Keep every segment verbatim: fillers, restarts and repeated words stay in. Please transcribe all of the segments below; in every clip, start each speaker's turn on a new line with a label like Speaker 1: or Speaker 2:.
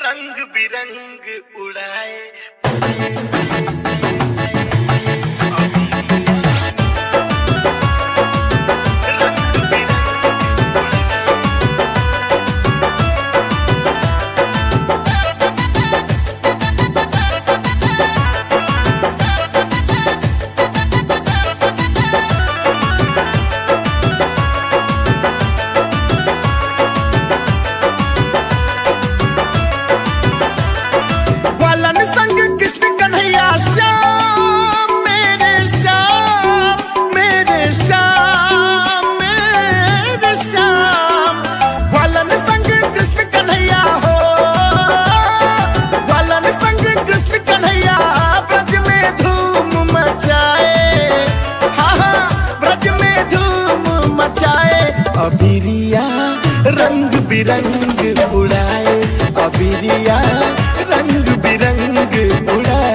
Speaker 1: रंग बिरंग उड़ाए।
Speaker 2: श्याम मेरे श्याम मेरे श्याम मेरे श्याम ग्वालन संग कृष्ण कन्हैया हो, ग्वालन संग कृष्ण कन्हैया ब्रज में धूम मचाए। हाँ हाँ ब्रज में धूम मचाए। अबीरिया रंग बिरंग उड़ाए, अबीरिया रंग बिरंग उड़ाए।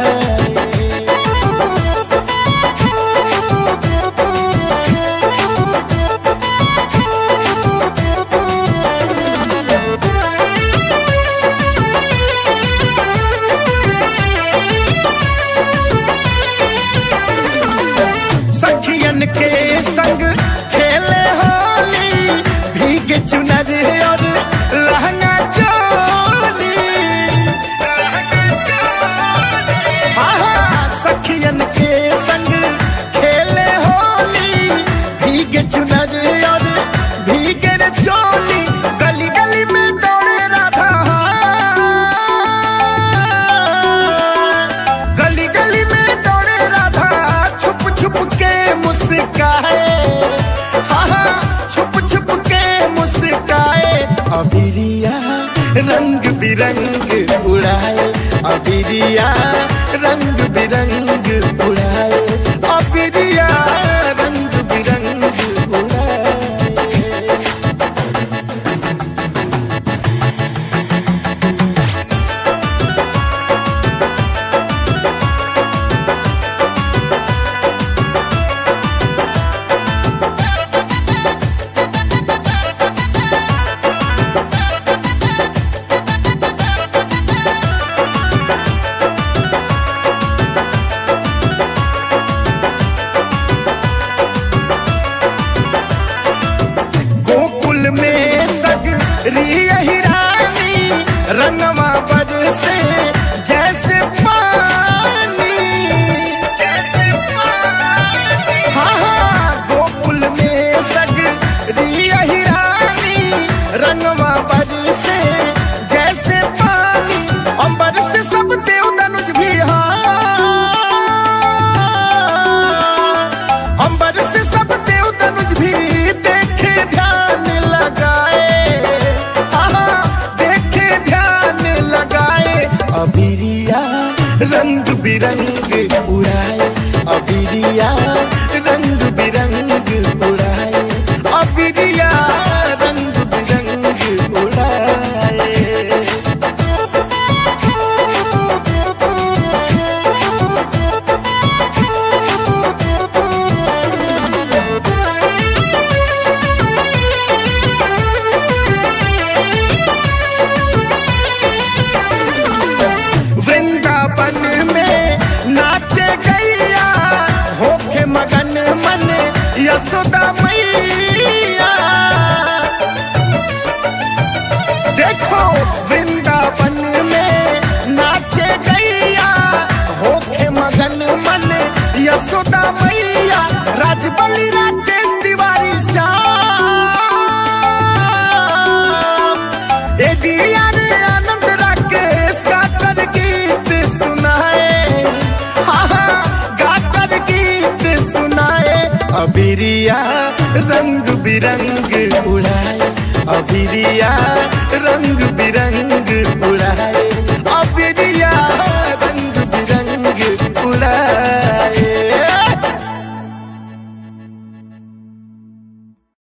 Speaker 2: सखियन के संग खेले होली, भीगे चुनर और लहंगा चोली। हाँ हाँ सखियन के संग खेले होली, भीगे चुनर और भीगे रे चोली। गली गली में दौड़े राधा, गली गली में दौड़े राधा, छुप छुप के मुस्काए। हाँ हाँ छुप छुप के मुस्काए। अबीरिया रंग बिरंग उड़ाए, अबीरिया रंग बिरंग उड़ाए, अबीरिया रंग बिरंग उड़ाए। में सग यही रानी रंगवा बरसे जैसे पानी। हाँ हाँ गोकुल में सग यही रानी रंगवा बरसे जैसे पानी। अंबर से सब देव धनुष भी, हाँ अंबर से सब देव धनुष भी देखे ध्यान लगाए। हाँ देखे ध्यान लगाए। अबीरिया रंग बिरंग उड़ाए, अबीरिया रंग बिरंग उड़ाए, अबीरिया रंग बिरंग उड़ाए। वृंदावन में नाचे गैया, होके मगन मन यशोदा मैया। देखो वृंदावन में नाचे गैया, होके मगन मन यशोदा मैया। राजबली राकेश तिवारी श्याम, एडीआर आनंद राकेश गाकर गीत सुनाए। हाँ हाँ गाकर गीत सुनाए। अबीरिया रंग बिरंग उड़ाए, अबीरिया रंग बिरंग